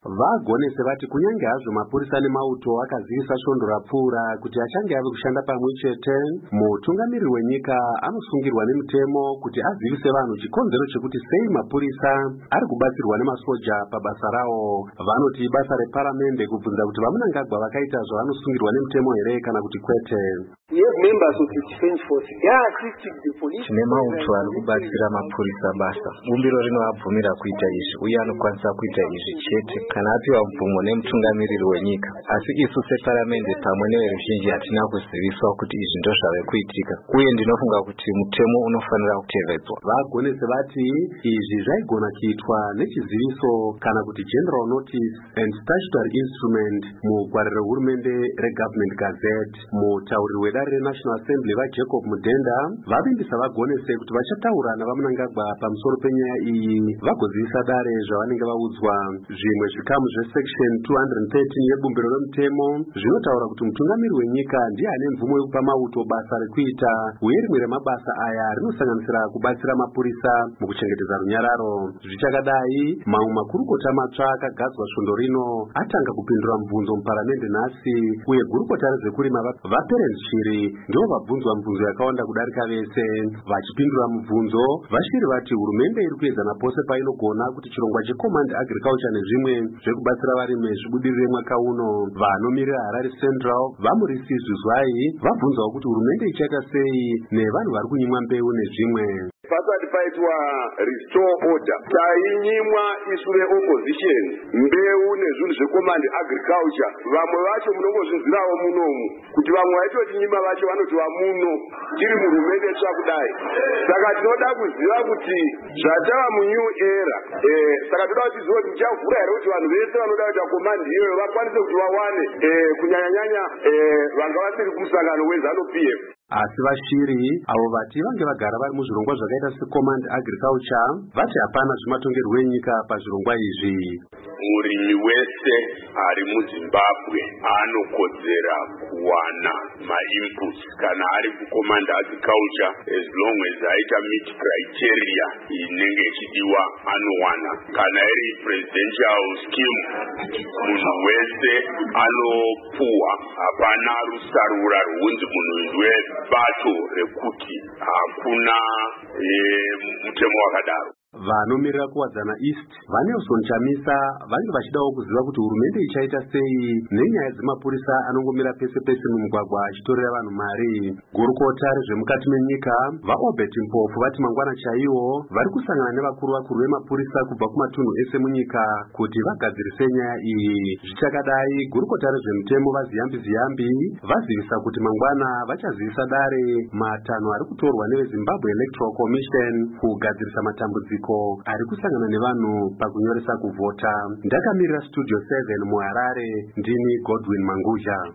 Vagonese vati kunyange hazvo mapurisa nemauto akazivisa svondo rapfuura kuti achange ave kushanda pamwe chete, mutungamiriri wenyika anosungirwa nemutemo kuti azivise vanhu chikonzero chekuti sei mapurisa ari kubatsirwa nemasoja pabasa rawo. Vanoti basa reparamende kubvunza kuti vamunangagwa vakaita zvavanosungirwa nemutemo here kana kuti kwete. Tine mauto ari kubatsira mapurisa basa. Bumbiro rinovabvumira kuita izvi uye anokwanisa kuita izvi chete kana apiwa mvumo nemutungamiriri wenyika. Asi isu separamende pamwe neveruzhinji hatina kuziviswa kuti izvi ndozvave kuitika, uye ndinofunga kuti mutemo unofanira kutevedzwa. Vagonese vati izvi zvaigona kuitwa nechiziviso kana kuti general notice and statutory instrument mugwaro rehurumende reGovernment Gazette. Mutauriri wedare reNational Assembly vaJacob Mudenda vavimbisa vagonese kuti vachataura navamunangagwa pamusoro penyaya iyi vagozivisa dare zvavanenge vaudzwa. Zvimwe zvikamu zvesection 213 yebumbiro remutemo zvinotaura kuti mutungamiri wenyika ndiye ane mvumo yekupa mauto basa rekuita, uye rimwe remabasa aya rinosanganisira kubatsira mapurisa mukuchengetedza runyararo. Zvichakadai, mamwe makurukota matsva akagadzwa svondo rino atanga kupindura mubvunzo muparamende nhasi, uye gurukota rezvekurima vaPerence Shiri ndivo vabvunzwa mibvunzo yakawanda kudarika vese. Vachipindura mubvunzo, vaShiri vati hurumende iri kuedza napose painogona kuti chirongwa cheCommand Agriculture nezvimwe zvekubatsira varimi zvibudirire mwaka uno. Vanomirira Harare Central vaMurisi Zvizwai vabvunzawo kuti hurumende ichaita sei nevanhu vari kunyimwa mbeu nezvimwe. Pasati paitwa restore order tainyimwa isu veopposition mbeu nezvinhu zveCommand Agriculture. Vamwe vacho munongozvinzwirawo munomu kuti vamwe vaitotinyima vacho vanoti vamuno tiri muhurumende tsva kudai. Saka tinoda kuziva kuti zvatava munew era, saka toda kuti tizive kuti tichavhura here kuti vanhu vese vanoda kuita command iyoyo vakwanise kuti vawane, kunyanya-nyanya vanga vasiri kumusangano weZANU-PF. Asi vaShiri avo vati vange vagara vari muzvirongwa zvakaita seCommand Agriculture vati hapana zvematongerwo enyika pazvirongwa izvi. Murimi wese ari muZimbabwe anokodzera kuwana mainputs kana ari kuCommand Agriculture, as long as aita meet criteria inenge ichidiwa anowana. Kana iri presidential scheme munhu wese anopuwa, hapana rusarura rwunzi munhu ndiwe bato rekuti hakuna mutemo wakadaro. Vanomirira kuwadzana East vaNelson Chamisa vange vachidawo kuziva kuti hurumende ichaita sei nenyaya dzemapurisa anongomira pese pese mumugwagwa achitorera vanhu mari. Gurukota rezvemukati menyika vaObert Mpofu vati mangwana chaiwo vari kusangana nevakuru vemapurisa kubva kumatunhu ese munyika kuti vagadzirise nyaya iyi. Zvichakadai, gurukota rezvemutemo vaZiyambi vazivisa kuti mangwana vachazivisa dare matanho ari kutorwa neveZimbabwe Electoral Commission kugadzirisa matambudziko ari kusangana nevanhu pakunyoresa kuvhota. Ndakamirira Studio 7 muHarare, ndini Godwin Manguja.